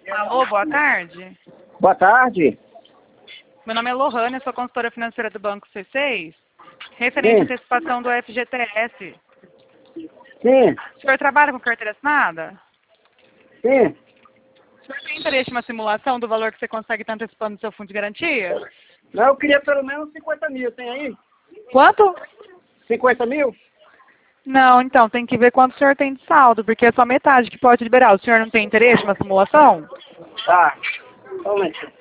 Alô, boa tarde. Boa tarde. Meu nome é Lohane, sou consultora financeira do Banco C6, referente à antecipação do FGTS. Sim, O senhor trabalha com carteira assinada? sim. O senhor tem interesse em uma simulação do valor que você consegue estar antecipando no seu fundo de garantia? Não, eu queria pelo menos 50 mil, tem aí? Quanto? 50 mil? Não, então, tem que ver quanto o senhor tem de saldo, porque é só metade que pode liberar. O senhor não tem interesse em uma simulação? Tá, somente.